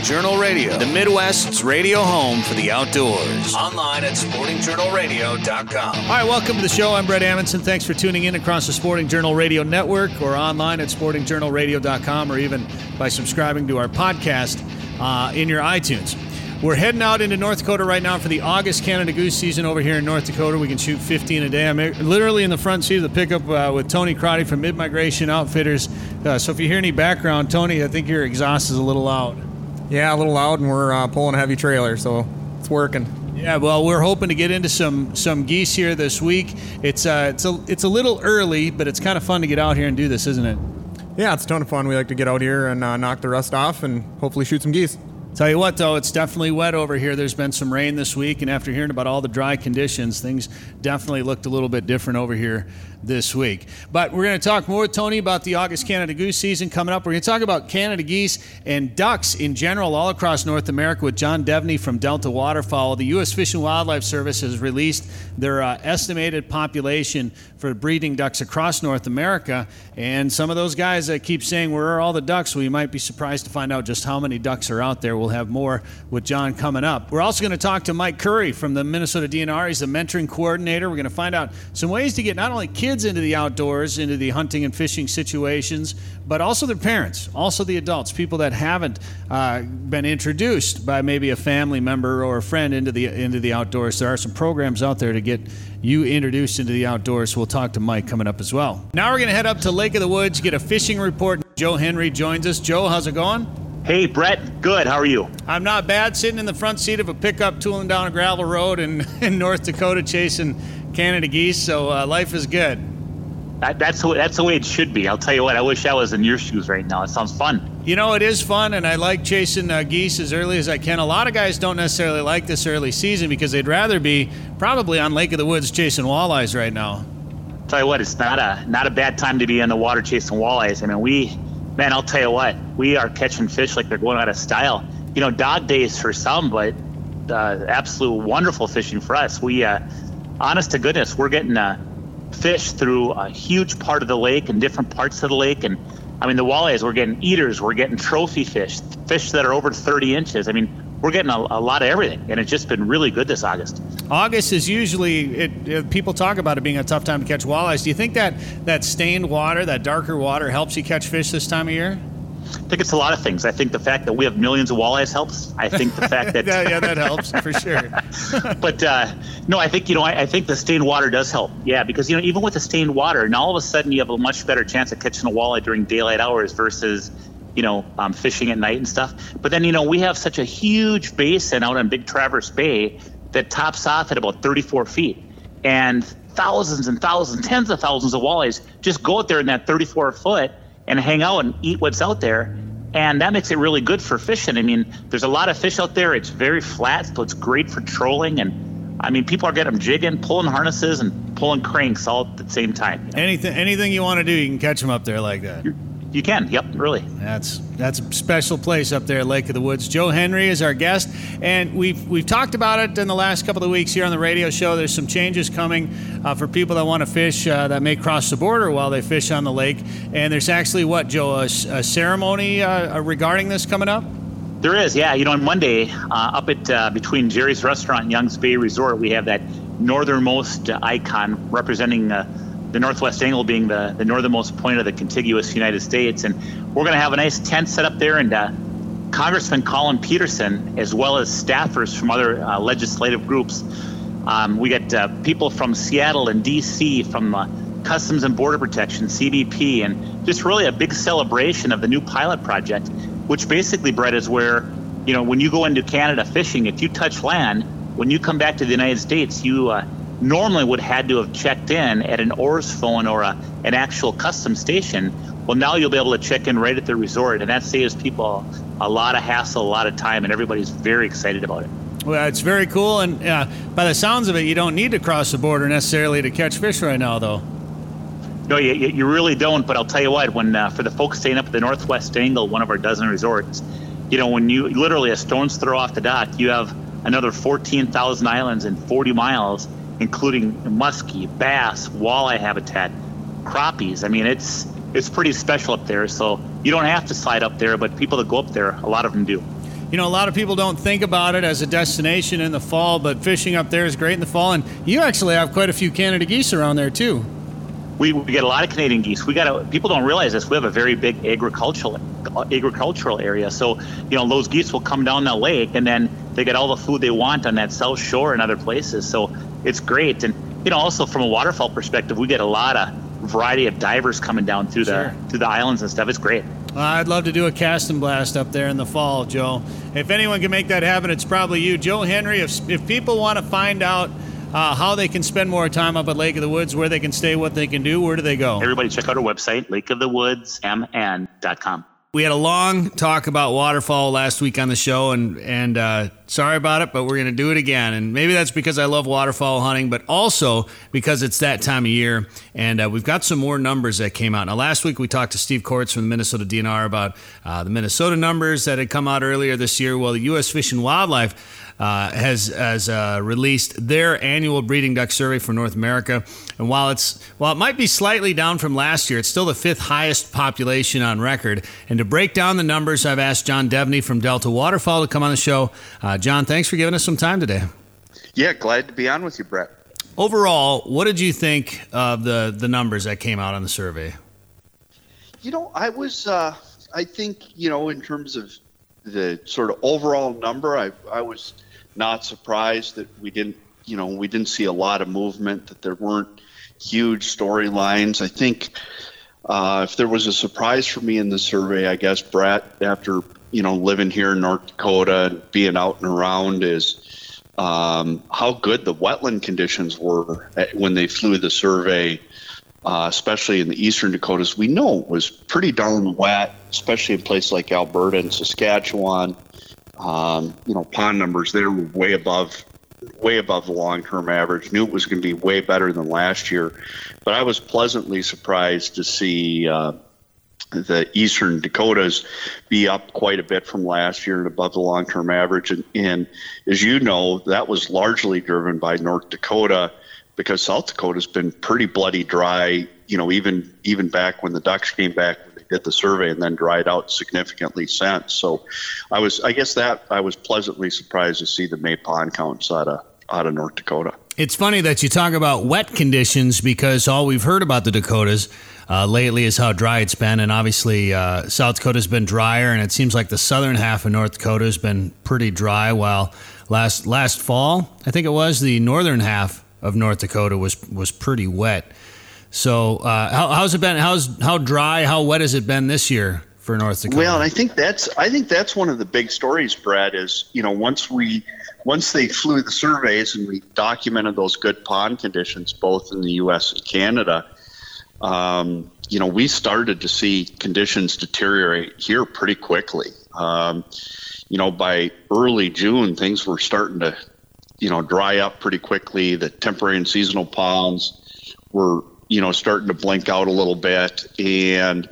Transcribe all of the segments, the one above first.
Journal Radio, the Midwest's radio home for the outdoors. Online at sportingjournalradio.com. All right, welcome to the show. I'm Brett Amundsen. Thanks for tuning in across the Sporting Journal Radio Network or online at sportingjournalradio.com or even by subscribing to our podcast in your iTunes. We're heading out into North Dakota right now for the August Canada Goose season over here in North Dakota. We can shoot 15 a day. I'm literally in the front seat of the pickup with Tony Crotty from Mid-Migration Outfitters. So if you hear any background, Tony, I think your exhaust is a little loud. Yeah, a little loud, and we're pulling a heavy trailer, so it's working. Yeah, well, we're hoping to get into some geese here this week. It's a little early, but it's kind of fun to get out here and do this, isn't it? Yeah, it's a ton of fun. We like to get out here and knock the rust off and hopefully shoot some geese. Tell you what, though, it's definitely wet over here. There's been some rain this week, and after hearing about all the dry conditions, things definitely looked a little bit different over here this week. But we're going to talk more with Tony about the August Canada Goose season coming up. We're going to talk about Canada geese and ducks in general all across North America with John Devney from Delta Waterfowl. The U.S. Fish and Wildlife Service has released their estimated population for breeding ducks across North America, and some of those guys that keep saying, where are all the ducks? Well, you might be surprised to find out just how many ducks are out there. We'll have more with John coming up. We're also going to talk to Mike Curry from the Minnesota DNR. He's the mentoring coordinator. We're going to find out some ways to get not only kids into the outdoors, into the hunting and fishing situations, but also their parents, also the adults, people that haven't been introduced by maybe a family member or a friend into the outdoors. There are some programs out there to get you introduced into the outdoors. We'll talk to Mike coming up as well. Now we're going to head up to Lake of the Woods, get a fishing report. Joe Henry joins us. Joe, how's it going? Hey, Brett. Good. How are you? I'm not bad, sitting in the front seat of a pickup tooling down a gravel road in North Dakota chasing Canada geese, so life is good. That's the way it should be. I'll tell you what, I wish I was in your shoes right now. It sounds fun. You know, it is fun, and I like chasing geese as early as I can. A lot of guys don't necessarily like this early season because they'd rather be probably on Lake of the Woods chasing walleyes right now. I'll tell you what, it's not a bad time to be in the water chasing walleyes. I mean, I'll tell you what, we are catching fish like they're going out of style. You know, dog days for some, but absolute wonderful fishing for us. We, honest to goodness, we're getting fish through a huge part of the lake and different parts of the lake. And I mean, the walleyes, we're getting eaters, we're getting trophy fish that are over 30 inches. I mean, we're getting a lot of everything, and it's just been really good this August. August is usually, people talk about it being a tough time to catch walleyes. Do you think that stained water, that darker water, helps you catch fish this time of year? I think it's a lot of things. I think the fact that we have millions of walleyes helps. I think the fact that yeah, that helps for sure. But no, I think I think the stained water does help. Yeah, because even with the stained water, now all of a sudden you have a much better chance of catching a walleye during daylight hours versus fishing at night and stuff. But then we have such a huge basin out on Big Traverse Bay that tops off at about 34 feet, and thousands and thousands, tens of thousands of walleyes just go out there in that 34 foot and hang out and eat what's out there. And that makes it really good for fishing. I mean, there's a lot of fish out there. It's very flat, so it's great for trolling. And I mean, people are getting them jigging, pulling harnesses and pulling cranks all at the same time. Anything you want to do, you can catch them up there like that. You can, yep, really. That's a special place up there at Lake of the Woods. Joe Henry is our guest, and we've talked about it in the last couple of weeks here on the radio show. There's some changes coming for people that want to fish that may cross the border while they fish on the lake. And there's actually, Joe, a ceremony regarding this coming up? There is, yeah. On Monday, up at between Jerry's Restaurant and Young's Bay Resort, we have that northernmost icon representing the northwest angle being the northernmost point of the contiguous United States. And we're going to have a nice tent set up there, and Congressman Colin Peterson, as well as staffers from other legislative groups. We got people from Seattle and D.C., from Customs and Border Protection, CBP, and just really a big celebration of the new pilot project, which basically, Brett, is where, when you go into Canada fishing, if you touch land, when you come back to the United States, you normally would had to have checked in at an oars phone or an actual customs station. Well, now you'll be able to check in right at the resort, and that saves people a lot of hassle, a lot of time, and everybody's very excited about it. Well, it's very cool, and by the sounds of it, you don't need to cross the border necessarily to catch fish right now, though. No, you really don't, but I'll tell you what, when for the folks staying up at the Northwest Angle, one of our dozen resorts, when you literally a stone's throw off the dock, you have another 14,000 islands in 40 miles, including muskie, bass, walleye habitat, crappies. I mean, it's pretty special up there, so you don't have to slide up there, but people that go up there, a lot of them do. a lot of people don't think about it as a destination in the fall, but fishing up there is great in the fall. And you actually have quite a few Canada geese around there too. We get a lot of Canadian geese. People don't realize this. We have a very big agricultural area. So, those geese will come down the lake, and then they get all the food they want on that South Shore and other places. So it's great. And, also from a waterfowl perspective, we get a lot of variety of divers coming down through the islands and stuff. It's great. I'd love to do a cast and blast up there in the fall, Joe. If anyone can make that happen, it's probably you. Joe Henry, if people want to find out how they can spend more time up at Lake of the Woods, where they can stay, what they can do, where do they go? Everybody check out our website, lakeofthewoodsmn.com. We had a long talk about waterfowl last week on the show, and sorry about it, but we're going to do it again. And maybe that's because I love waterfowl hunting, but also because it's that time of year, and we've got some more numbers that came out. Now, last week we talked to Steve Kortz from the Minnesota DNR about the Minnesota numbers that had come out earlier this year. Well, the U.S. Fish and Wildlife has released their annual breeding duck survey for North America. And while it might be slightly down from last year, it's still the 5th highest population on record. And to break down the numbers, I've asked John Devney from Delta Waterfowl to come on the show. John, thanks for giving us some time today. Yeah, glad to be on with you, Brett. Overall, what did you think of the numbers that came out on the survey? I think, in terms of the sort of overall number, I was not surprised that we didn't see a lot of movement, that there weren't huge storylines. I think if there was a surprise for me in the survey, I guess, Brett, after, living here in North Dakota and being out and around, is how good the wetland conditions were when they flew the survey, especially in the eastern Dakotas. We know it was pretty darn wet, especially in places like Alberta and Saskatchewan. Pond numbers there were way above the long-term average. Knew it was going to be way better than last year, but I was pleasantly surprised to see the eastern Dakotas be up quite a bit from last year and above the long-term average. And as you know, that was largely driven by North Dakota, because South Dakota's been pretty bloody dry, even back when the ducks came back when they did the survey, and then dried out significantly since. So I was pleasantly surprised to see the May pond counts out of North Dakota. It's funny that you talk about wet conditions, because all we've heard about the Dakotas lately is how dry it's been. And obviously South Dakota's been drier, and it seems like the southern half of North Dakota has been pretty dry, while last fall, I think it was, the northern half of North Dakota was pretty wet. So how's it been? How dry, how wet has it been this year for North Dakota? Well, I think that's one of the big stories, Brad, is, once they flew the surveys and we documented those good pond conditions both in the U.S. and Canada, we started to see conditions deteriorate here pretty quickly. By early June, things were starting to dry up pretty quickly. The temporary and seasonal ponds were, starting to blink out a little bit. And,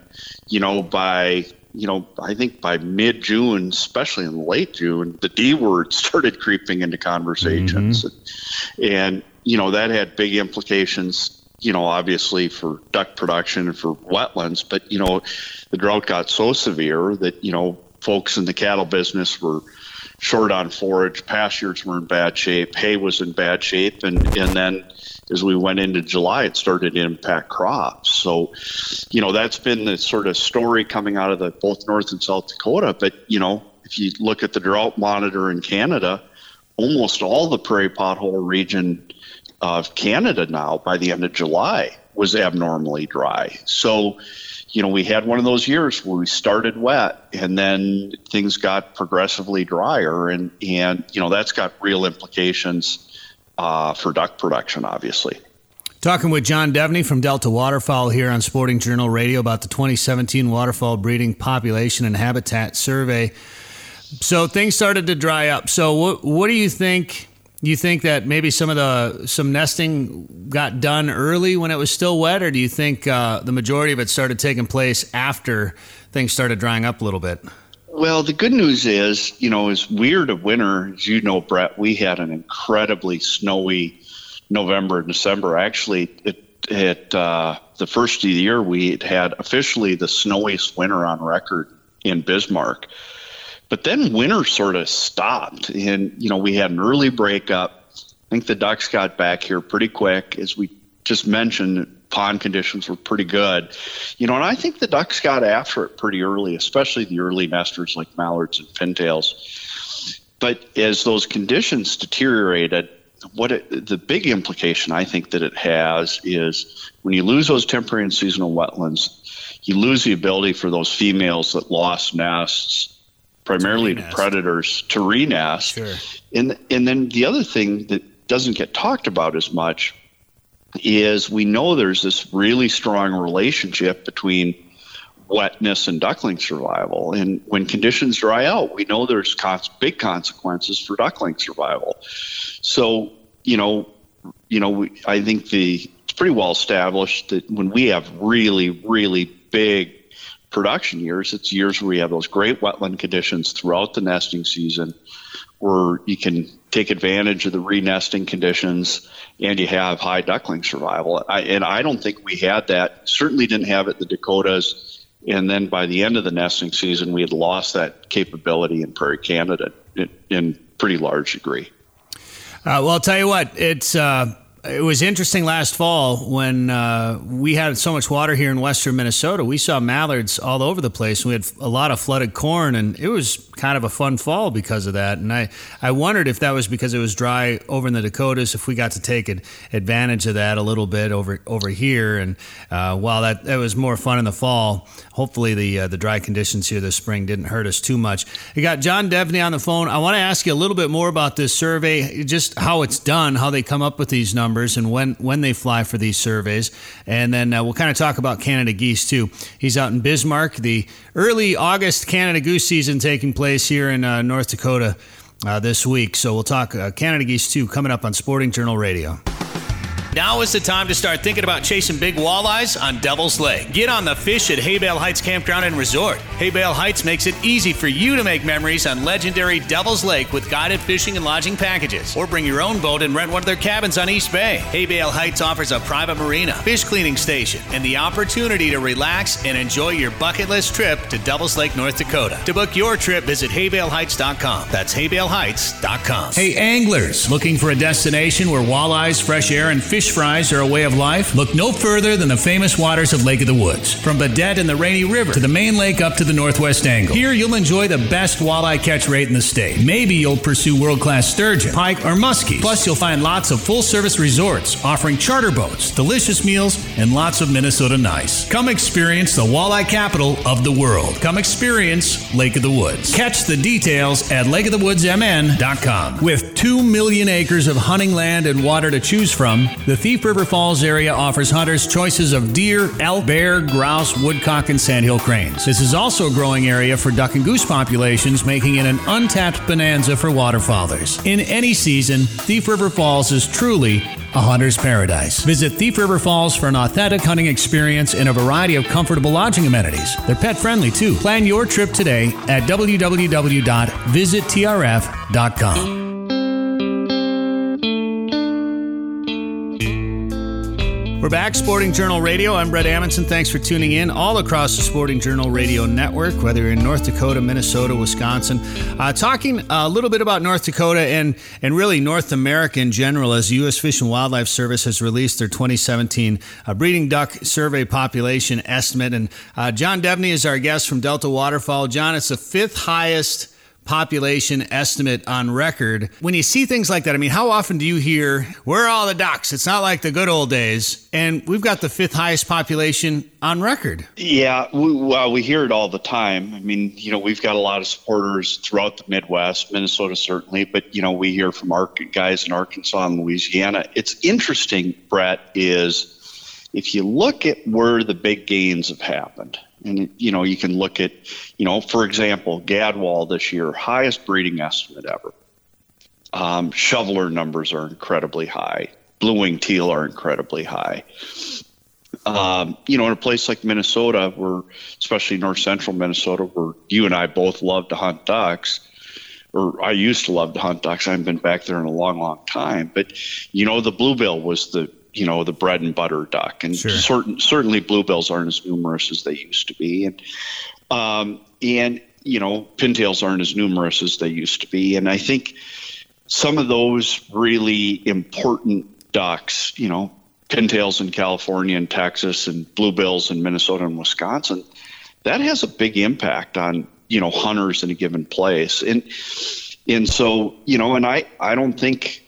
I think by mid-June, especially in late June, the D word started creeping into conversations. Mm-hmm. And that had big implications, obviously for duck production and for wetlands. But, the drought got so severe that, folks in the cattle business were short on forage, pastures were in bad shape, hay was in bad shape, and then as we went into July, it started to impact crops. So, that's been the sort of story coming out of both North and South Dakota. But, if you look at the drought monitor in Canada, almost all the prairie pothole region of Canada now, by the end of July, was abnormally dry. So, we had one of those years where we started wet and then things got progressively drier, and that's got real implications for duck production, obviously. Talking with John Devney from Delta Waterfowl here on Sporting Journal Radio about the 2017 Waterfowl Breeding Population and Habitat Survey. So things started to dry up. So what do you think? You think that maybe some nesting got done early when it was still wet, or do you think the majority of it started taking place after things started drying up a little bit? Well, the good news is, as weird a winter, as you know, Brett, we had an incredibly snowy November and December. Actually, the first of the year, we had officially the snowiest winter on record in Bismarck. But then winter sort of stopped, and, we had an early breakup. I think the ducks got back here pretty quick. As we just mentioned, pond conditions were pretty good. And I think the ducks got after it pretty early, especially the early nesters like mallards and pintails. But as those conditions deteriorated, the big implication I think that it has is when you lose those temporary and seasonal wetlands, you lose the ability for those females that lost nests, primarily to predators, to re-nest. Sure. And then the other thing that doesn't get talked about as much is we know there's this really strong relationship between wetness and duckling survival. And when conditions dry out, we know there's big consequences for duckling survival. So, I think it's pretty well established that when we have really, really big production years, it's years where we have those great wetland conditions throughout the nesting season, where you can take advantage of the re-nesting conditions and you have high duckling survival. I don't think we had that, certainly didn't have it in the Dakotas. And then by the end of the nesting season, we had lost that capability in Prairie Canada in pretty large degree. Well, I'll tell you what, it was interesting last fall when we had so much water here in western Minnesota. We saw mallards all over the place. We had a lot of flooded corn, and it was kind of a fun fall because of that. And I wondered if that was because it was dry over in the Dakotas, if we got to take advantage of that a little bit over here. And while that was more fun in the fall, hopefully the dry conditions here this spring didn't hurt us too much. We got John Devney on the phone. I want to ask you a little bit more about this survey, just how it's done, how they come up with these numbers, and when they fly for these surveys. And then we'll kind of talk about Canada geese too. He's out in Bismarck, the early August Canada goose season taking place here in North Dakota this week. So we'll talk Canada geese too coming up on Sporting Journal Radio. Now is the time to start thinking about chasing big walleyes on Devil's Lake. Get on the fish at Haybale Heights Campground and Resort. Haybale Heights makes it easy for you to make memories on legendary Devil's Lake with guided fishing and lodging packages. Or bring your own boat and rent one of their cabins on East Bay. Haybale Heights offers a private marina, fish cleaning station, and the opportunity to relax and enjoy your bucket list trip to Devil's Lake, North Dakota. To book your trip, visit haybaleheights.com. That's haybaleheights.com. Hey, anglers, looking for a destination where walleyes, fresh air, and fish fries are a way of life? Look no further than the famous waters of Lake of the Woods. From Badette and the Rainy River to the main lake up to the Northwest Angle. Here you'll enjoy the best walleye catch rate in the state. Maybe you'll pursue world-class sturgeon, pike, or muskies. Plus you'll find lots of full-service resorts offering charter boats, delicious meals, and lots of Minnesota nice. Come experience the walleye capital of the world. Come experience Lake of the Woods. Catch the details at lakeofthewoodsmn.com. With 2 million acres of hunting land and water to choose from, the Thief River Falls area offers hunters choices of deer, elk, bear, grouse, woodcock, and sandhill cranes. This is also a growing area for duck and goose populations, making it an untapped bonanza for waterfowlers. In any season, Thief River Falls is truly a hunter's paradise. Visit Thief River Falls for an authentic hunting experience and a variety of comfortable lodging amenities. They're pet-friendly, too. Plan your trip today at www.visittrf.com. We're back, Sporting Journal Radio. I'm Brett Amundson. Thanks for tuning in all across the Sporting Journal Radio network, whether you're in North Dakota, Minnesota, Wisconsin. Talking a little bit about North Dakota and really North America in general, as the U.S. Fish and Wildlife Service has released their 2017 breeding duck survey population estimate. And John Devney is our guest from Delta Waterfowl. John, it's the 5th highest population estimate on record. When you see things like that, I mean, how often do you hear, where are all the ducks? It's not like the good old days. And we've got the 5th highest population on record. Yeah, we hear it all the time. I mean, we've got a lot of supporters throughout the Midwest, Minnesota certainly, but, we hear from our guys in Arkansas and Louisiana. It's interesting, Brett, is if you look at where the big gains have happened, and, you can look at, for example, Gadwall this year, highest breeding estimate ever. Shoveler numbers are incredibly high. Blue-winged teal are incredibly high. In a place like Minnesota, where, especially north central Minnesota, where you and I both love to hunt ducks, or I used to love to hunt ducks. I haven't been back there in a long, long time. But, the bluebill was the bread and butter duck. And certainly bluebills aren't as numerous as they used to be. And pintails aren't as numerous as they used to be. And I think some of those really important ducks, pintails in California and Texas and bluebills in Minnesota and Wisconsin, that has a big impact on, hunters in a given place. And so, and I don't think,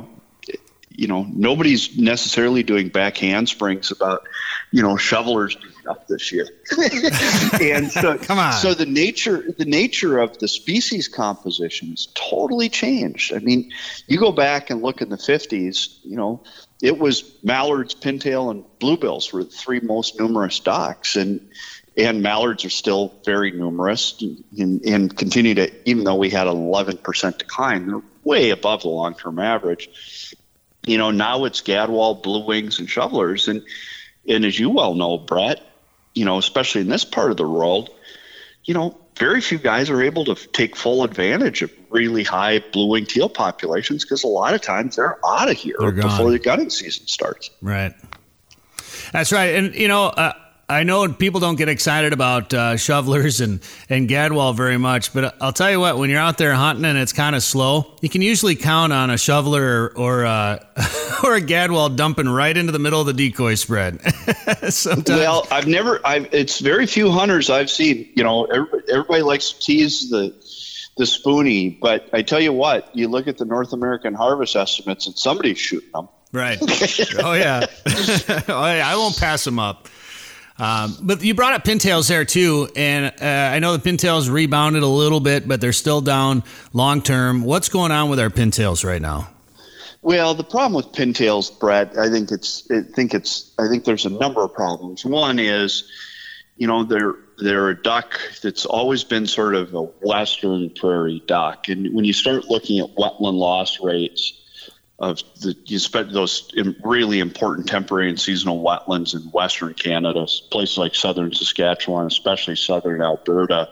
nobody's necessarily doing back handsprings about, shovelers doing up this year. And so, come on. So the nature of the species composition has totally changed. I mean, you go back and look in the 50s, it was mallards, pintail, and bluebills were the three most numerous ducks. And mallards are still very numerous and continue to, even though we had an 11% decline, they're way above the long-term average. Now it's gadwall, blue wings, and shovelers. And as you well know, Brett, especially in this part of the world, very few guys are able to take full advantage of really high blue-winged teal populations because a lot of times they're out of here before the gunning season starts. Right. That's right. And, I know people don't get excited about shovelers and gadwall very much, but I'll tell you what, when you're out there hunting and it's kind of slow, you can usually count on a shoveler or a gadwall dumping right into the middle of the decoy spread. Sometimes. Well, it's very few hunters I've seen, everybody likes to tease the spoonie, but I tell you what, you look at the North American harvest estimates and somebody's shooting them. Right. Oh, yeah. I won't pass them up. But you brought up pintails there too, and I know the pintails rebounded a little bit, but they're still down long term. What's going on with our pintails right now? Well, the problem with pintails, Brett, I think there's a number of problems. One is, they're a duck that's always been sort of a western prairie duck, and when you start looking at wetland loss rates you spent those really important temporary and seasonal wetlands in Western Canada, places like southern Saskatchewan, especially southern Alberta.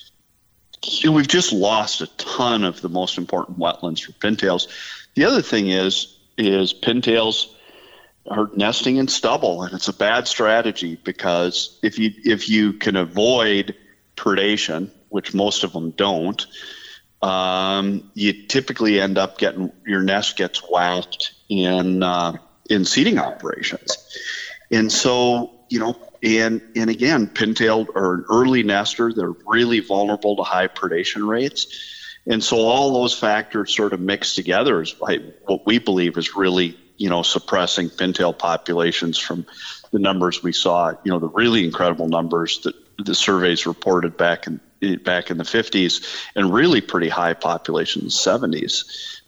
We've just lost a ton of the most important wetlands for pintails. The other thing is pintails are nesting in stubble, and it's a bad strategy because if you can avoid predation, which most of them don't, you typically end up getting your nest gets whacked in seeding operations. And so, and again, pintail are an early nester. They're really vulnerable to high predation rates. And so all those factors sort of mixed together is what we believe is really, suppressing pintail populations from the numbers we saw, the really incredible numbers that the surveys reported back in the 50s, and really pretty high population in the 70s.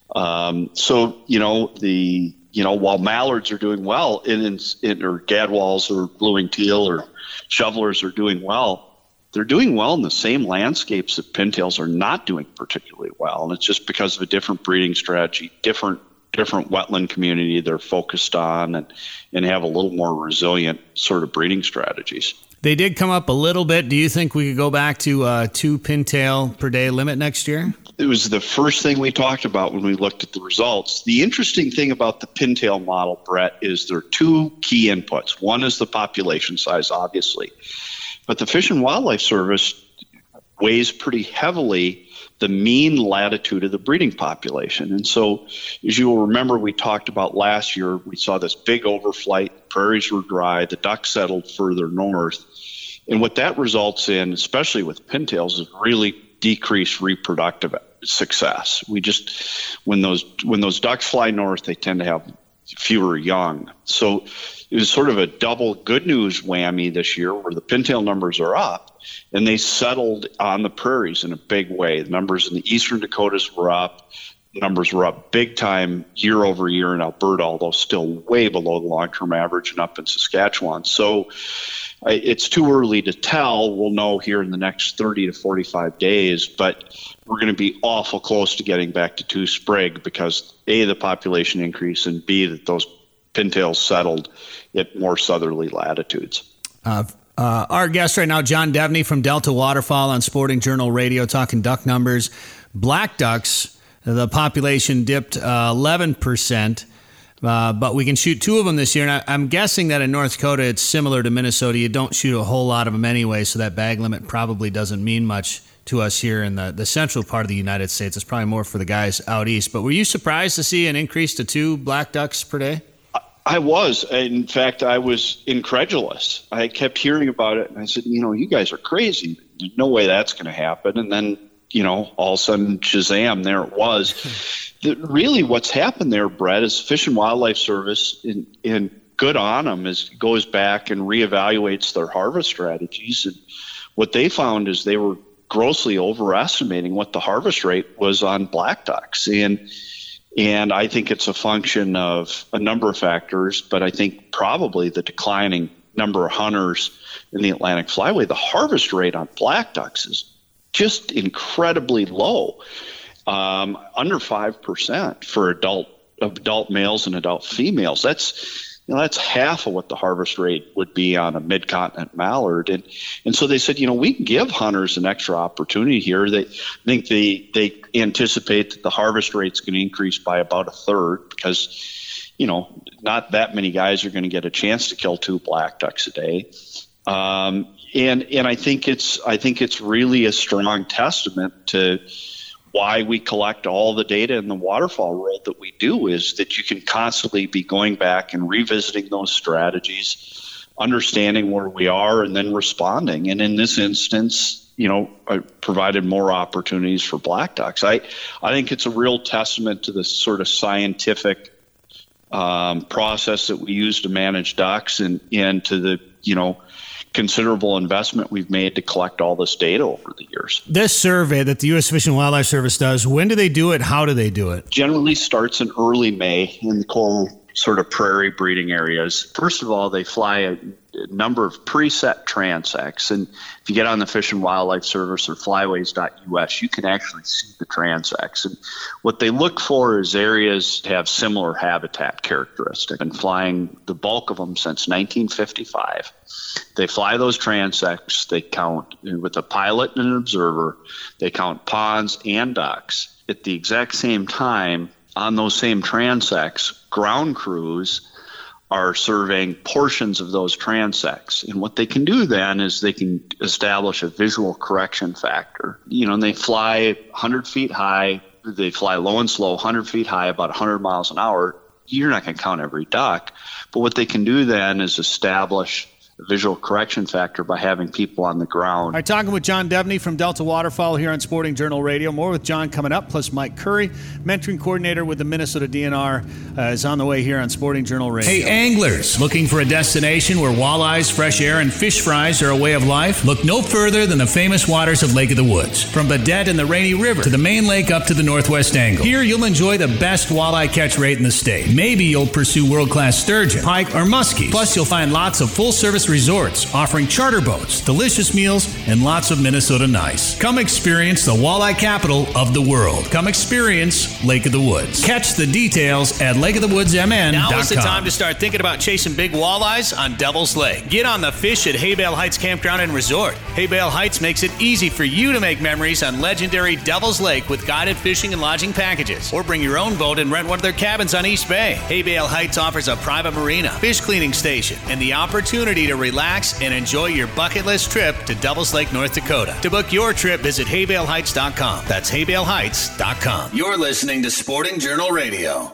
While mallards are doing well, or gadwalls or blue-winged teal or shovelers are doing well, they're doing well in the same landscapes that pintails are not doing particularly well. And it's just because of a different breeding strategy, different wetland community they're focused on, and have a little more resilient sort of breeding strategies. They did come up a little bit. Do you think we could go back to 2 pintail per day limit next year? It was the first thing we talked about when we looked at the results. The interesting thing about the pintail model, Brett, is there are 2 key inputs. One is the population size, obviously. But the Fish and Wildlife Service weighs pretty heavily the mean latitude of the breeding population. And so, as you will remember, we talked about last year, we saw this big overflight, prairies were dry, the ducks settled further north. And what that results in, especially with pintails, is really decreased reproductive success. When those ducks fly north, they tend to have fewer young. So it was sort of a double good news whammy this year where the pintail numbers are up and they settled on the prairies in a big way. The numbers in the eastern Dakotas were up. Numbers were up big time year over year in Alberta, although still way below the long-term average and up in Saskatchewan. So it's too early to tell. We'll know here in the next 30 to 45 days, but we're going to be awful close to getting back to 2 sprig because A, the population increase, and B, that those pintails settled at more southerly latitudes. Our guest right now, John Devney from Delta Waterfowl on Sporting Journal Radio, talking duck numbers. Black ducks, the population dipped 11%, but we can shoot 2 of them this year. And I'm guessing that in North Dakota, it's similar to Minnesota. You don't shoot a whole lot of them anyway, so that bag limit probably doesn't mean much to us here in the central part of the United States. It's probably more for the guys out east. But were you surprised to see an increase to 2 black ducks per day? I was. In fact, I was incredulous. I kept hearing about it, and I said, you guys are crazy. There's no way that's going to happen. And then, all of a sudden, shazam, there it was. Really what's happened there, Brett, is Fish and Wildlife Service, and good on them, goes back and reevaluates their harvest strategies. And what they found is they were grossly overestimating what the harvest rate was on black ducks. And I think it's a function of a number of factors, but I think probably the declining number of hunters in the Atlantic Flyway. The harvest rate on black ducks is just incredibly low, under 5% for adult males and adult females. That's half of what the harvest rate would be on a mid-continent mallard. And so they said, we can give hunters an extra opportunity here. They think they anticipate that the harvest rate's going to increase by about a third because, not that many guys are going to get a chance to kill 2 black ducks a day. And I think it's really a strong testament to why we collect all the data in the waterfowl world that we do, is that you can constantly be going back and revisiting those strategies, understanding where we are, and then responding. And in this instance, I provided more opportunities for black ducks. I think it's a real testament to the sort of scientific process that we use to manage ducks and to the, considerable investment we've made to collect all this data over the years. This survey that the U.S. Fish and Wildlife Service does, when do they do it? How do they do it? Generally starts in early May in the cold sort of prairie breeding areas. First of all, they fly a number of preset transects. And if you get on the Fish and Wildlife Service or flyways.us, you can actually see the transects. And what they look for is areas that have similar habitat characteristics. Been flying the bulk of them since 1955. They fly those transects. They count with a pilot and an observer. They count ponds and ducks. At the exact same time, on those same transects, ground crews are surveying portions of those transects. And what they can do then is they can establish a visual correction factor. And they fly 100 feet high. They fly low and slow, 100 feet high, about 100 miles an hour. You're not going to count every duck. But what they can do then is establish a visual correction factor by having people on the ground. All right, talking with John Devney from Delta Waterfowl here on Sporting Journal Radio. More with John coming up, plus Mike Curry, mentoring coordinator with the Minnesota DNR, is on the way here on Sporting Journal Radio. Hey, anglers, looking for a destination where walleyes, fresh air, and fish fries are a way of life? Look no further than the famous waters of Lake of the Woods. From Badette and the Rainy River to the main lake up to the Northwest Angle. Here you'll enjoy the best walleye catch rate in the state. Maybe you'll pursue world-class sturgeon, pike, or muskies. Plus you'll find lots of full-service resorts offering charter boats, delicious meals, and lots of Minnesota nice. Come experience the walleye capital of the world. Come experience Lake of the Woods. Catch the details at lakeofthewoodsmn.com. Now is the time to start thinking about chasing big walleyes on Devil's Lake. Get on the fish at Haybale Heights Campground and Resort. Haybale Heights makes it easy for you to make memories on legendary Devil's Lake with guided fishing and lodging packages. Or bring your own boat and rent one of their cabins on East Bay. Haybale Heights offers a private marina, fish cleaning station, and the opportunity to relax and enjoy your bucket list trip to Devil's Lake, North Dakota. To book your trip, visit haybaleheights.com. That's haybaleheights.com. You're listening to Sporting Journal Radio.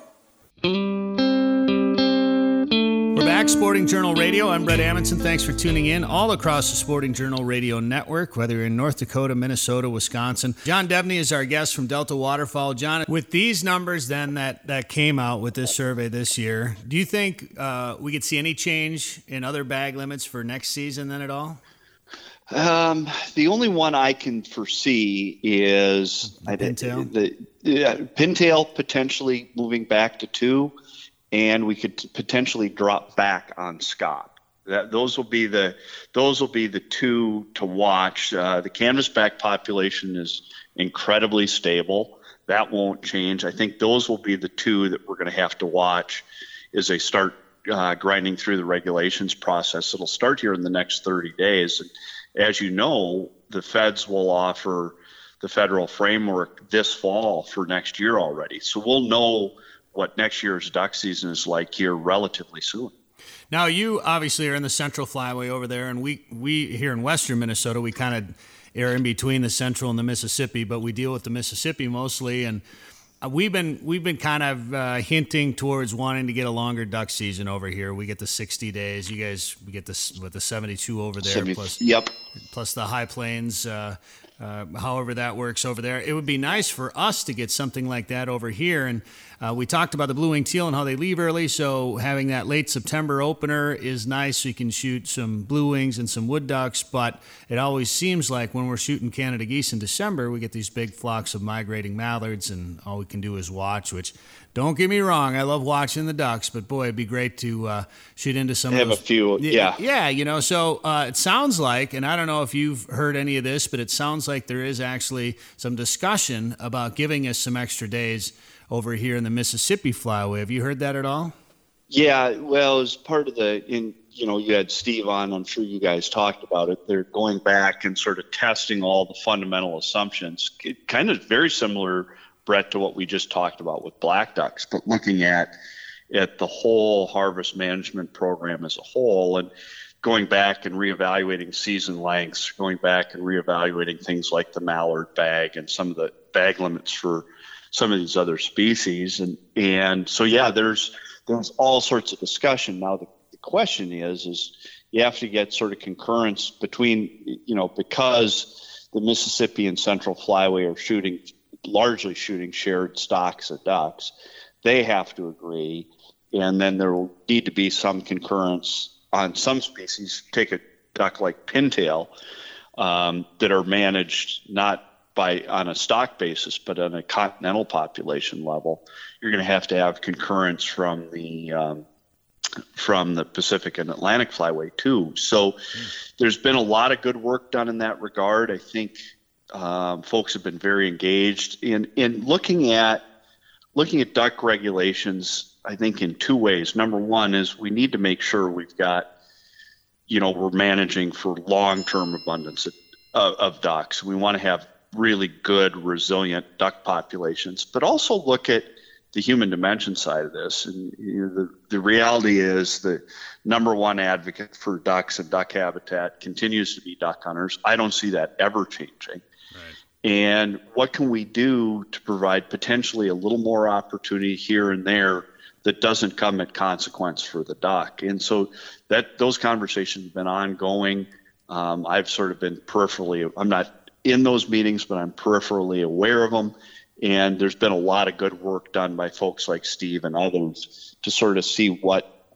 We're back, Sporting Journal Radio. I'm Brett Amundson. Thanks for tuning in all across the Sporting Journal Radio network, whether you're in North Dakota, Minnesota, Wisconsin. John Devney is our guest from Delta Waterfowl. John, with these numbers then that came out with this survey this year, do you think we could see any change in other bag limits for next season then at all? The only one I can foresee is Pintail? Pintail potentially moving back to 2. And we could potentially drop back on Scott. Those will be the 2 to watch. The canvasback population is incredibly stable. That won't change. I think those will be the 2 that we're going to have to watch as they start grinding through the regulations process. It'll start here in the next 30 days. And as you know, the feds will offer the federal framework this fall for next year already. So we'll know what next year's duck season is like here relatively soon. Now, you obviously are in the Central Flyway over there, and we here in Western Minnesota, we kind of area in between the Central and the Mississippi, but we deal with the Mississippi mostly. And we've been kind of hinting towards wanting to get a longer duck season over here. We get the 60 days. You guys, we get this with the 72 over there, plus the High Plains. However that works over there. It would be nice for us to get something like that over here. And we talked about the blue-winged teal and how they leave early, so having that late September opener is nice so you can shoot some blue wings and some wood ducks, but it always seems like when we're shooting Canada geese in December, we get these big flocks of migrating mallards, and all we can do is watch, which, don't get me wrong, I love watching the ducks, but boy, it'd be great to shoot into some of those. Have a few, yeah. Yeah, so it sounds like, and I don't know if you've heard any of this, but it sounds like there is actually some discussion about giving us some extra days over here in the Mississippi flyway. Have you heard that at all? Yeah, well, as part of you had Steve on, I'm sure you guys talked about it. They're going back and sort of testing all the fundamental assumptions. Kind of very similar, Brett, to what we just talked about with black ducks, but looking at the whole harvest management program as a whole, and going back and reevaluating season lengths, going back and reevaluating things like the mallard bag and some of the bag limits for some of these other species. And so, yeah, there's all sorts of discussion. Now, the question is you have to get sort of concurrence between, because the Mississippi and Central Flyway are largely shooting shared stocks of ducks, they have to agree. And then there will need to be some concurrence on some species. Take a duck like pintail, that are managed not on a stock basis, but on a continental population level. You're going to have concurrence from the Pacific and Atlantic Flyway too. So there's been a lot of good work done in that regard. I think folks have been very engaged in looking at duck regulations, I think, in two ways. Number one is we need to make sure we've got, we're managing for long-term abundance of ducks. We want to have really good, resilient duck populations, but also look at the human dimension side of this. And the reality is the number one advocate for ducks and duck habitat continues to be duck hunters. I don't see that ever changing. Right. And what can we do to provide potentially a little more opportunity here and there that doesn't come at consequence for the duck? And so those conversations have been ongoing. I've sort of been I'm not in those meetings, but I'm peripherally aware of them. And there's been a lot of good work done by folks like Steve and others to sort of see what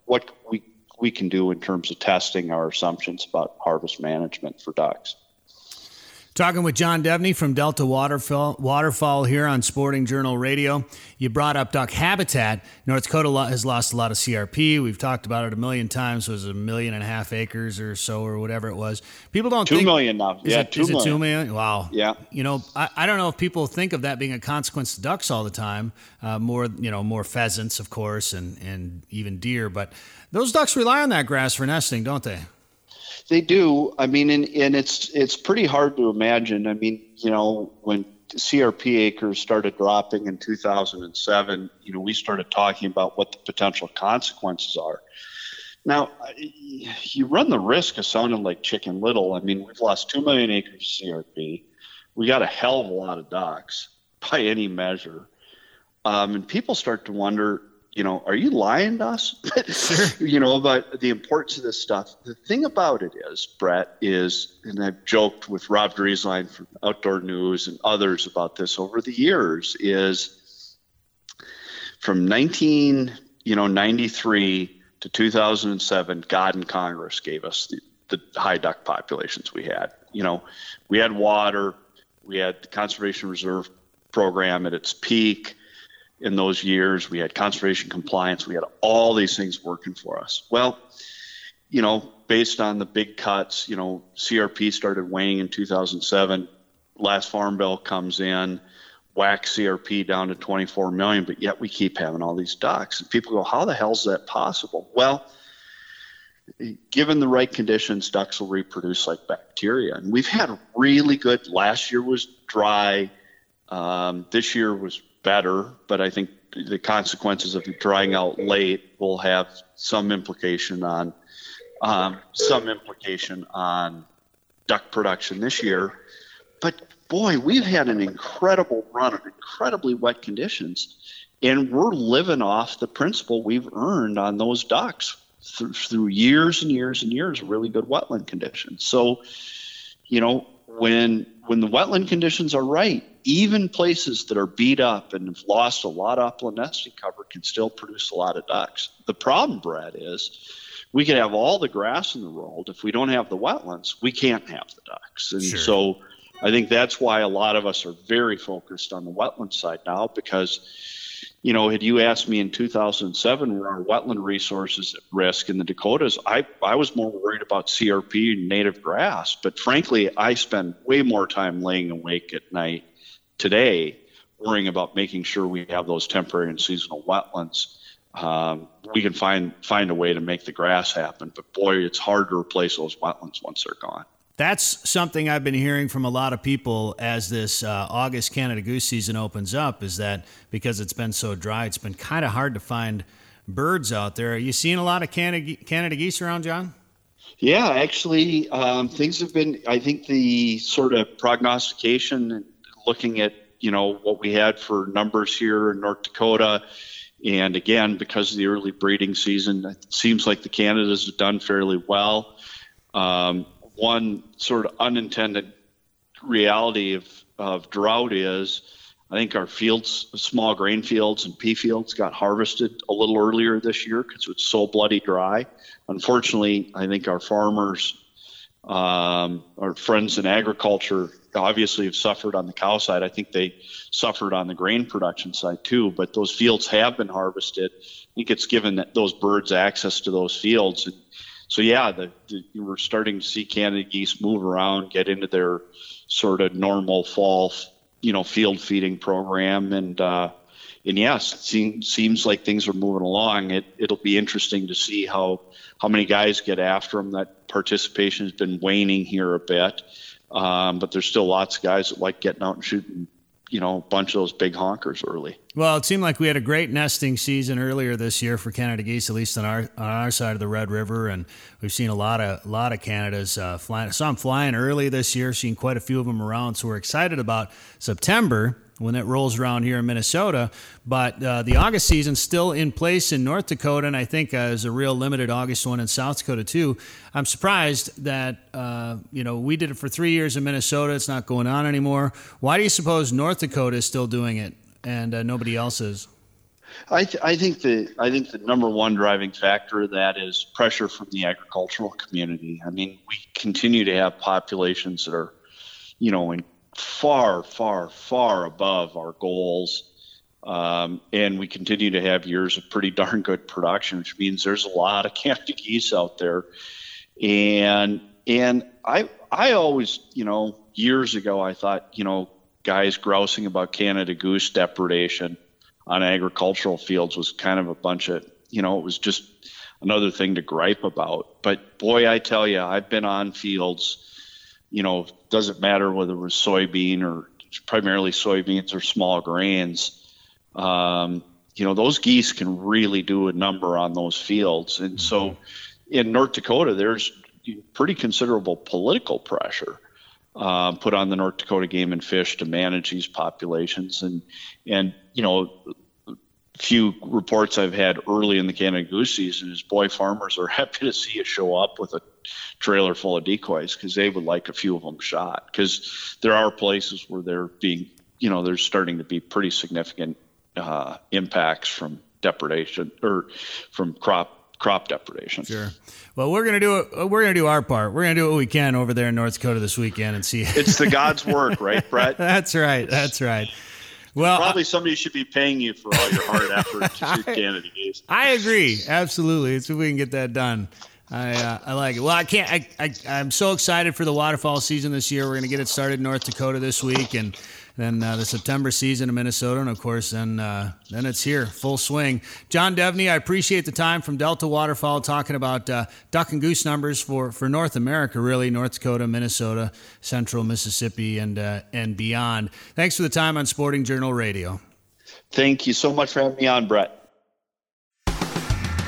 we can do in terms of testing our assumptions about harvest management for ducks. Talking with John Devney from Delta Waterfowl here on Sporting Journal Radio. You brought up duck habitat. North Dakota has lost a lot of CRP. We've talked about it a million times. It was 1.5 million acres or so, or whatever it was. People don't think 2 million now. Is it 2 million? Wow. Yeah. I don't know if people think of that being a consequence to ducks all the time. More pheasants, of course, and even deer. But those ducks rely on that grass for nesting, don't they? They do. I mean, and it's pretty hard to imagine. I mean, when CRP acres started dropping in 2007, we started talking about what the potential consequences are. Now, you run the risk of sounding like Chicken Little. I mean, we've lost 2 million acres of CRP. We got a hell of a lot of ducks by any measure. And people start to wonder, are you lying to us? Sure. About the importance of this stuff. The thing about it is, Brett, and I've joked with Rob Drieslein from Outdoor News and others about this over the years, is from 1993 to 2007, God and Congress gave us the high duck populations we had. We had water, we had the Conservation Reserve Program at its peak. In those years, we had conservation compliance. We had all these things working for us. Well, based on the big cuts, CRP started waning in 2007. Last Farm Bill comes in, whacks CRP down to 24 million, but yet we keep having all these ducks. And people go, how the hell is that possible? Well, given the right conditions, ducks will reproduce like bacteria. And we've had really good, last year was dry. This year was better, but I think the consequences of drying out late will have some implication on duck production this year. but boy, we've had an incredible run of incredibly wet conditions, and we're living off the principle we've earned on those ducks through years and years and years of really good wetland conditions. So, when the wetland conditions are right, even places that are beat up and have lost a lot of upland nesting cover can still produce a lot of ducks. The problem, Brett, is we can have all the grass in the world. If we don't have the wetlands, we can't have the ducks. And so I think that's why a lot of us are very focused on the wetland side now, because, had you asked me in 2007, were our wetland resources at risk in the Dakotas, I was more worried about CRP and native grass. But frankly, I spend way more time laying awake at night today worrying about making sure we have those temporary and seasonal wetlands. We can find a way to make the grass happen, but boy, it's hard to replace those wetlands once they're gone. That's something I've been hearing from a lot of people as this August Canada goose season opens up, is that because it's been so dry, it's been kind of hard to find birds out there. Are you seeing a lot of Canada geese around, John? Yeah, actually, things have been, I think the sort of prognostication, looking at, what we had for numbers here in North Dakota, and again, because of the early breeding season, it seems like the Canadas have done fairly well. One sort of unintended reality of drought is, I think our fields, small grain fields and pea fields, got harvested a little earlier this year because it's so bloody dry. Unfortunately, I think our farmers, our friends in agriculture, obviously have suffered on the cow side. I think they suffered on the grain production side too, but those fields have been harvested. I think it's given those birds access to those fields. And so, yeah, we're starting to see Canada geese move around, get into their sort of normal fall, field feeding program. And yes, it seems like things are moving along. It'll be interesting to see how many guys get after them. That participation has been waning here a bit. But there's still lots of guys that like getting out and shooting, a bunch of those big honkers early. Well, it seemed like we had a great nesting season earlier this year for Canada geese, at least on our side of the Red River, and we've seen a lot of Canadas flying. I saw them flying early this year, seen quite a few of them around, so we're excited about September when it rolls around here in Minnesota. But the August season's still in place in North Dakota, and I think there's a real limited August one in South Dakota too. I'm surprised that we did it for 3 years in Minnesota. It's not going on anymore. Why do you suppose North Dakota is still doing it and nobody else is? I think the number one driving factor of that is pressure from the agricultural community. I mean, we continue to have populations that are, in far, far, far above our goals. And we continue to have years of pretty darn good production, which means there's a lot of Canada geese out there. And I always, years ago, I thought, guys grousing about Canada goose depredation on agricultural fields was kind of a bunch of, it was just another thing to gripe about. But boy, I tell you, I've been on fields, doesn't matter whether it was soybean or primarily soybeans or small grains. Those geese can really do a number on those fields. And so in North Dakota, there's pretty considerable political pressure put on the North Dakota Game and Fish to manage these populations. And few reports I've had early in the Canada goose season is, boy, farmers are happy to see you show up with a trailer full of decoys because they would like a few of them shot, because there are places where they're being, there's starting to be pretty significant impacts from depredation or from crop depredation. Sure. Well, we're gonna do our part. We're gonna do what we can over there in North Dakota this weekend and see. It's the God's work, right, Brett? That's right. Well, probably somebody should be paying you for all your hard effort to shoot Canada geese. I agree, absolutely. Let's see if we can get that done. I like it. Well, I'm so excited for the waterfowl season this year. We're going to get it started in North Dakota this week, and then the September season in Minnesota, and of course, then it's here, full swing. John Devney, I appreciate the time from Delta Waterfowl talking about duck and goose numbers for North America, really, North Dakota, Minnesota, Central Mississippi, and beyond. Thanks for the time on Sporting Journal Radio. Thank you so much for having me on, Brett.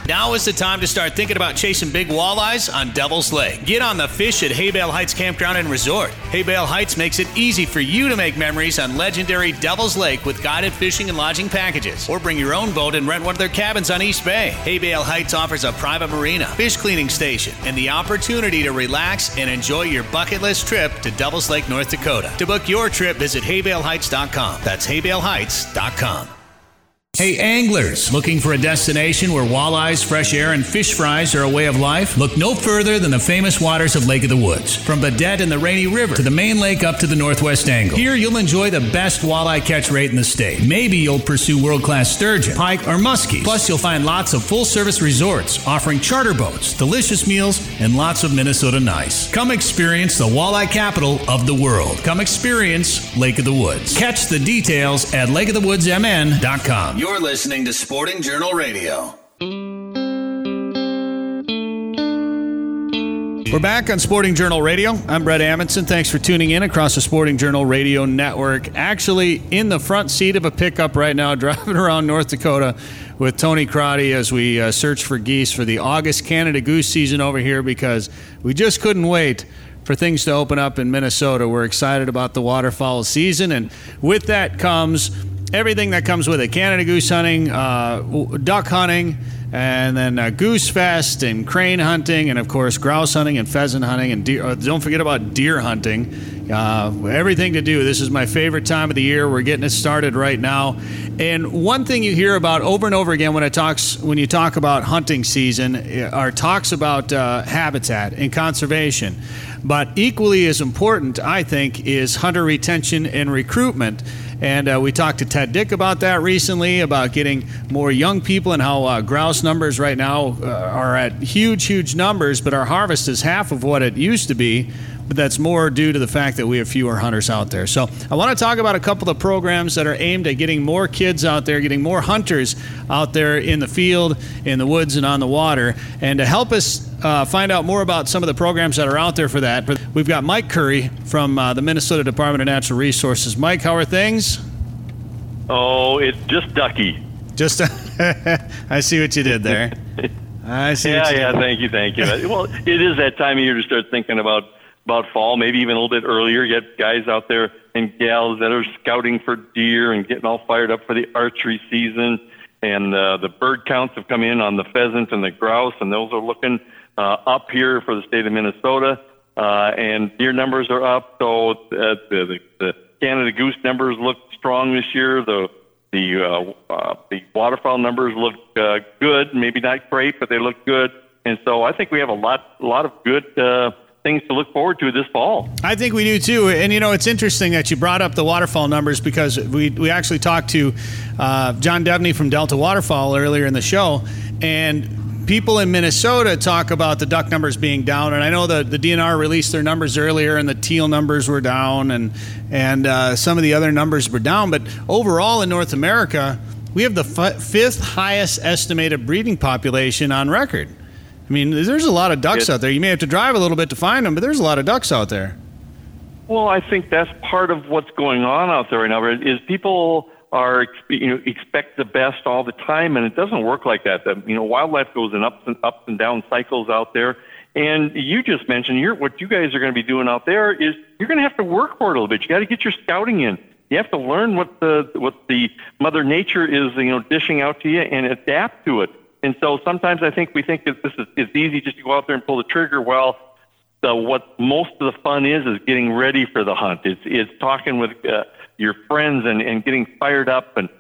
Now is the time to start thinking about chasing big walleyes on Devil's Lake. Get on the fish at Haybale Heights Campground and Resort. Haybale Heights makes it easy for you to make memories on legendary Devil's Lake with guided fishing and lodging packages. Or bring your own boat and rent one of their cabins on East Bay. Haybale Heights offers a private marina, fish cleaning station, and the opportunity to relax and enjoy your bucket list trip to Devil's Lake, North Dakota. To book your trip, visit haybaleheights.com. That's haybaleheights.com. Hey anglers, looking for a destination where walleyes, fresh air, and fish fries are a way of life? Look no further than the famous waters of Lake of the Woods. From Badette and the Rainy River to the main lake up to the Northwest Angle. Here you'll enjoy the best walleye catch rate in the state. Maybe you'll pursue world-class sturgeon, pike, or muskies. Plus you'll find lots of full-service resorts offering charter boats, delicious meals, and lots of Minnesota nice. Come experience the walleye capital of the world. Come experience Lake of the Woods. Catch the details at lakeofthewoodsmn.com. You're listening to Sporting Journal Radio. We're back on Sporting Journal Radio. I'm Brett Amundson. Thanks for tuning in across the Sporting Journal Radio network. Actually, in the front seat of a pickup right now, driving around North Dakota with Tony Crotty as we search for geese for the August Canada goose season over here, because we just couldn't wait for things to open up in Minnesota. We're excited about the waterfowl season, and with that comes everything that comes with it: Canada goose hunting, duck hunting, and then goose fest and crane hunting, and of course grouse hunting and pheasant hunting, and deer. Don't forget about deer hunting. Everything to do. This is my favorite time of the year. We're getting it started right now. And one thing you hear about over and over again when you talk about hunting season are talks about habitat and conservation. But equally as important, I think, is hunter retention and recruitment. And we talked to Ted Dick about that recently, about getting more young people and how grouse numbers right now are at huge, huge numbers, but our harvest is half of what it used to be. But that's more due to the fact that we have fewer hunters out there. So I want to talk about a couple of programs that are aimed at getting more kids out there, getting more hunters out there in the field, in the woods, and on the water. And to help us find out more about some of the programs that are out there for that, we've got Mike Curry from the Minnesota Department of Natural Resources. Mike, how are things? Oh, it's just ducky. Just I see what you did there. I see. Yeah, thank you. Well, it is that time of year to start thinking about fall, maybe even a little bit earlier. Get guys out there and gals that are scouting for deer and getting all fired up for the archery season. And the bird counts have come in on the pheasant and the grouse, and those are looking up here for the state of Minnesota. And deer numbers are up, so the Canada goose numbers look strong this year. The waterfowl numbers look good, maybe not great, but they look good. And so I think we have a lot of good things to look forward to this fall. I think we do too. And it's interesting that you brought up the waterfowl numbers, because we actually talked to John Devney from Delta Waterfowl earlier in the show, and people in Minnesota talk about the duck numbers being down. And I know the DNR released their numbers earlier, and the teal numbers were down, and some of the other numbers were down. But overall in North America, we have the fifth highest estimated breeding population on record. I mean, there's a lot of ducks out there. You may have to drive a little bit to find them, but there's a lot of ducks out there. Well, I think that's part of what's going on out there right now, is people are expect the best all the time, and it doesn't work like that. Wildlife goes in ups and down cycles out there. And you just mentioned what you guys are going to be doing out there is you're going to have to work for it a little bit. You got to get your scouting in. You have to learn what the Mother Nature is dishing out to you and adapt to it. And so sometimes I think we think that this is easy just to go out there and pull the trigger. Well, what most of the fun is getting ready for the hunt. It's talking with your friends and getting fired up and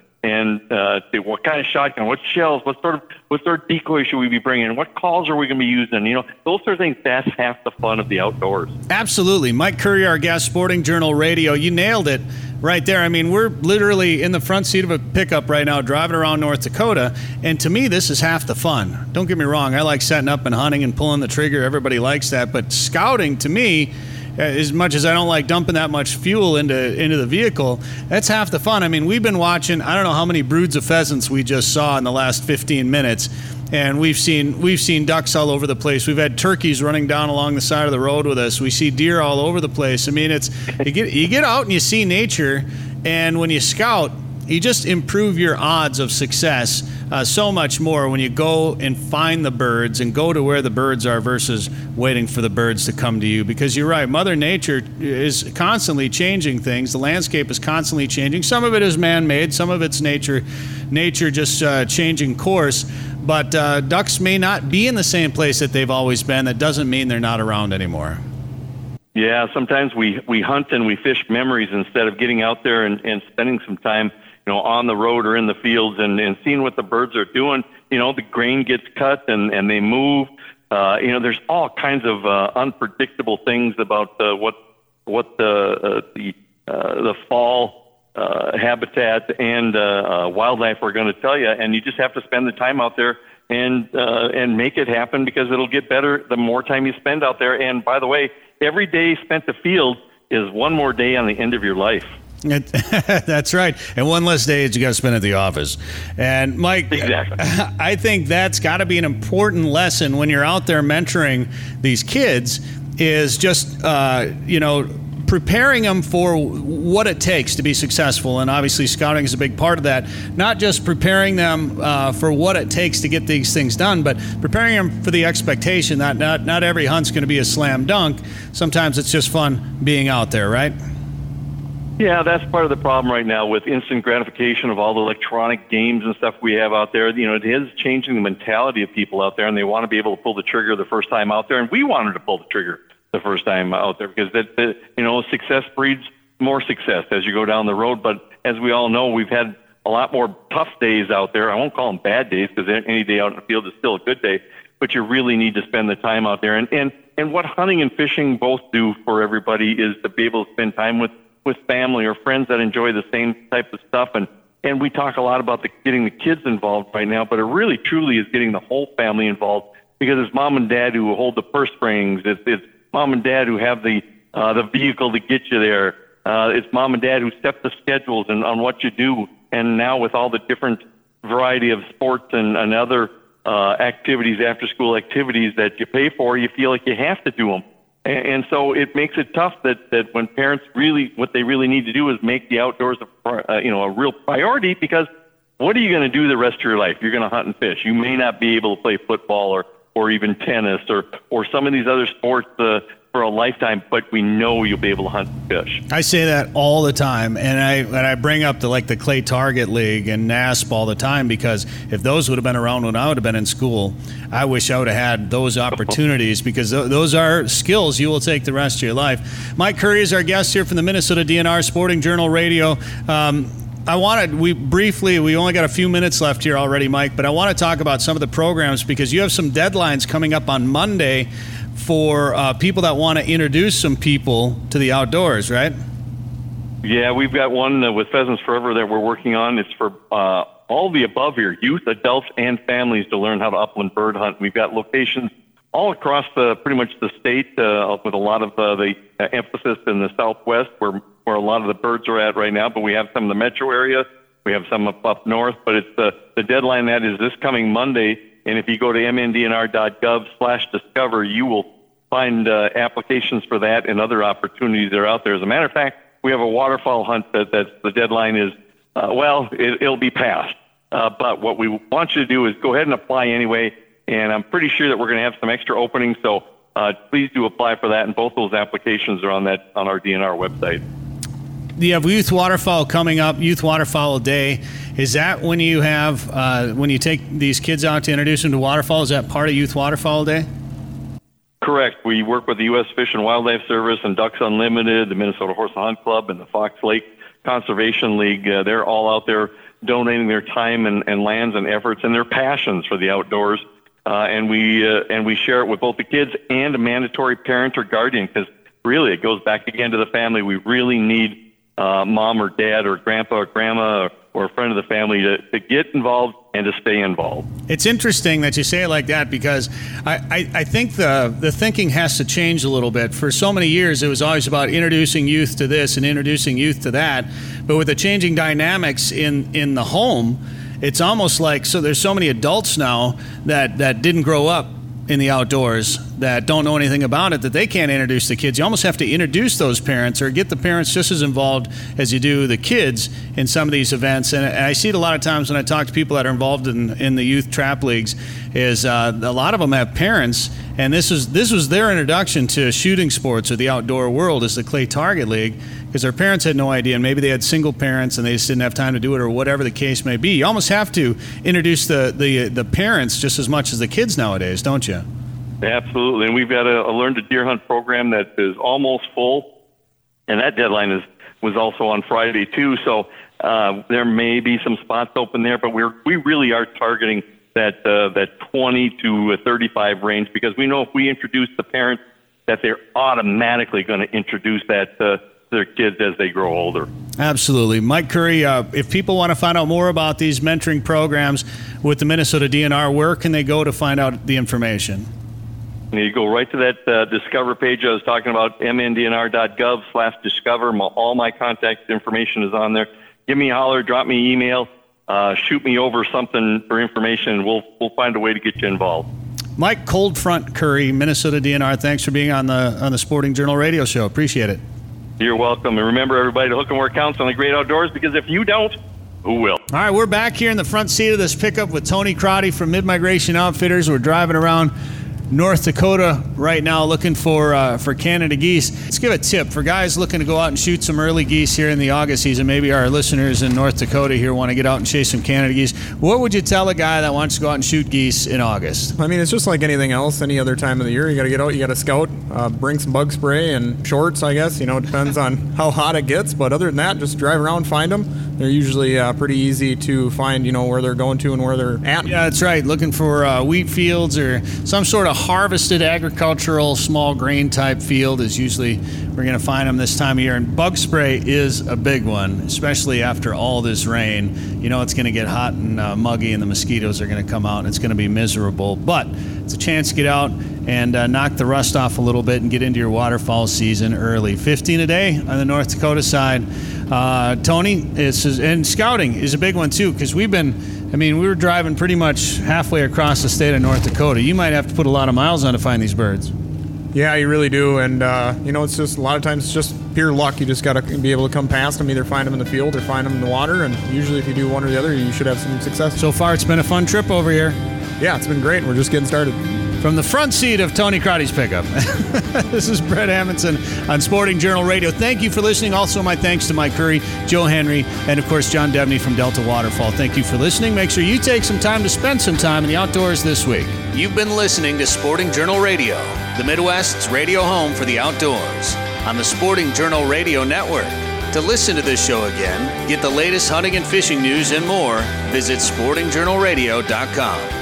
what kind of shotgun, what shells, what sort of decoy should we be bringing, what calls are we going to be using? Those sort of things. That's half the fun of the outdoors. Absolutely. Mike Curry, our guest, Sporting Journal Radio. You nailed it right there. I mean, we're literally in the front seat of a pickup right now, driving around North Dakota, and to me, this is half the fun. Don't get me wrong. I like setting up and hunting and pulling the trigger. Everybody likes that, but scouting to me, as much as I don't like dumping that much fuel into the vehicle, that's half the fun. I mean, we've been watching, I don't know how many broods of pheasants we just saw in the last 15 minutes, and we've seen ducks all over the place. We've had turkeys running down along the side of the road with us. We see deer all over the place. I mean, you get out and you see nature, and when you scout, you just improve your odds of success so much more when you go and find the birds and go to where the birds are versus waiting for the birds to come to you. Because you're right, Mother Nature is constantly changing things. The landscape is constantly changing. Some of it is man-made, some of it's nature just changing course. But ducks may not be in the same place that they've always been. That doesn't mean they're not around anymore. Yeah, sometimes we hunt and we fish memories instead of getting out there and spending some time, on the road or in the fields and seeing what the birds are doing. The grain gets cut and they move. There's all kinds of unpredictable things about what the fall habitat and wildlife are going to tell you, and you just have to spend the time out there and make it happen, because it'll get better the more time you spend out there. And by the way, every day spent the field is one more day on the end of your life. That's right. And one less day that you got to spend at the office. And Mike, exactly. I think that's got to be an important lesson when you're out there mentoring these kids, is just, preparing them for what it takes to be successful. And obviously scouting is a big part of that. Not just preparing them for what it takes to get these things done, but preparing them for the expectation that not every hunt's going to be a slam dunk. Sometimes it's just fun being out there, right? Yeah, that's part of the problem right now with instant gratification of all the electronic games and stuff we have out there. It is changing the mentality of people out there, and they want to be able to pull the trigger the first time out there. And we wanted to pull the trigger the first time out there, because success breeds more success as you go down the road. But as we all know, we've had a lot more tough days out there. I won't call them bad days, because any day out in the field is still a good day. But you really need to spend the time out there. And what hunting and fishing both do for everybody is to be able to spend time with family or friends that enjoy the same type of stuff. And we talk a lot about getting the kids involved right now, but it really truly is getting the whole family involved, because it's mom and dad who hold the purse strings. It's mom and dad who have the vehicle to get you there. It's mom and dad who set the schedules and on what you do. And now with all the different variety of sports and other activities, after school activities that you pay for, you feel like you have to do them. And so it makes it tough that when parents what they really need to do is make the outdoors a real priority, because what are you going to do the rest of your life? You're going to hunt and fish. You may not be able to play football or even tennis or some of these other sports for a lifetime, but we know you'll be able to hunt and fish. I say that all the time, and I bring up the Clay Target League and NASP all the time, because if those would have been around when I would have been in school, I wish I would have had those opportunities, because those are skills you will take the rest of your life. Mike Curry is our guest here from the Minnesota DNR Sporting Journal Radio. We only got a few minutes left here already, Mike, but I want to talk about some of the programs, because you have some deadlines coming up on Monday for people that want to introduce some people to the outdoors, right? Yeah, we've got one with Pheasants Forever that we're working on. It's for all the above here, youth, adults, and families, to learn how to upland bird hunt. We've got locations all across pretty much the state, with a lot of the emphasis in the Southwest, where a lot of the birds are at right now. But we have some in the metro area. We have some up north. But it's the deadline that is this coming Monday. And if you go to mndnr.gov/discover, you will find applications for that and other opportunities that are out there. As a matter of fact, we have a waterfowl hunt that's the deadline is, it'll be passed. But what we want you to do is go ahead and apply anyway. And I'm pretty sure that we're going to have some extra openings. So please do apply for that. And both those applications are on our DNR website. You have Youth Waterfowl coming up, Youth Waterfowl Day. Is that when you have when you take these kids out to introduce them to waterfowl? Is that part of Youth Waterfowl Day? Correct. We work with the U.S. Fish and Wildlife Service and Ducks Unlimited, the Minnesota Horse and Hunt Club, and the Fox Lake Conservation League. They're all out there donating their time and lands and efforts and their passions for the outdoors. And we share it with both the kids and a mandatory parent or guardian, because really it goes back again to the family. We really need mom or dad or grandpa or grandma or a friend of the family to get involved and to stay involved. It's interesting that you say it like that, because I think the thinking has to change a little bit. For so many years, it was always about introducing youth to this and introducing youth to that. But with the changing dynamics in the home, it's almost like, so there's so many adults now that didn't grow up in the outdoors that don't know anything about it, that they can't introduce the kids. You almost have to introduce those parents or get the parents just as involved as you do the kids in some of these events. And I see it a lot of times when I talk to people that are involved in the youth trap leagues, is a lot of them have parents, and this was their introduction to shooting sports or the outdoor world, is the Clay Target League, because their parents had no idea, and maybe they had single parents and they just didn't have time to do it, or whatever the case may be. You almost have to introduce the parents just as much as the kids nowadays, don't you? Absolutely, and we've got a Learn to Deer Hunt program that is almost full, and that deadline was also on Friday too. So there may be some spots open there, but we really are targeting that 20 to 35 range, because we know if we introduce the parents, that they're automatically going to introduce that to their kids as they grow older. Absolutely. Mike Curry, if people want to find out more about these mentoring programs with the Minnesota DNR, where can they go to find out the information? You go right to that Discover page I was talking about, mndnr.gov/discover. All my contact information is on there. Give me a holler, drop me an email, shoot me over something for information, and we'll find a way to get you involved. Mike Cold Front Curry, Minnesota DNR, thanks for being on the Sporting Journal radio show. Appreciate it. You're welcome. And remember, everybody, to hook and work counts on the great outdoors, because if you don't, who will? All right, we're back here in the front seat of this pickup with Tony Crotty from Mid-Migration Outfitters. We're driving around North Dakota right now looking for Canada geese. Let's give a tip for guys looking to go out and shoot some early geese here in the August season. Maybe our listeners in North Dakota here want to get out and chase some Canada geese. What would you tell a guy that wants to go out and shoot geese in August? I mean, it's just like anything else, any other time of the year. You got to get out, you got to scout, bring some bug spray and shorts, I guess. You know, it depends on how hot it gets. But other than that, just drive around, find them. They're usually pretty easy to find, you know, where they're going to and where they're at. Yeah, that's right. Looking for wheat fields or some sort of harvested agricultural small grain type field is usually we're going to find them this time of year. And bug spray is a big one, especially after all this rain. You know, it's going to get hot and muggy, and the mosquitoes are going to come out, and it's going to be miserable. But it's a chance to get out and knock the rust off a little bit and get into your waterfowl season early. 15 a day on the North Dakota side. Tony, and scouting is a big one too, because we were driving pretty much halfway across the state of North Dakota. You might have to put a lot of miles on to find these birds. Yeah, you really do. And, you know, it's just a lot of times it's just pure luck. You just got to be able to come past them, either find them in the field or find them in the water. And usually if you do one or the other, you should have some success. So far, it's been a fun trip over here. Yeah, it's been great. We're just getting started. From the front seat of Tony Crotty's pickup, this is Brett Amundson on Sporting Journal Radio. Thank you for listening. Also, my thanks to Mike Curry, Joe Henry, and, of course, John Debney from Delta Waterfall. Thank you for listening. Make sure you take some time to spend some time in the outdoors this week. You've been listening to Sporting Journal Radio, the Midwest's radio home for the outdoors, on the Sporting Journal Radio Network. To listen to this show again, get the latest hunting and fishing news and more, visit sportingjournalradio.com.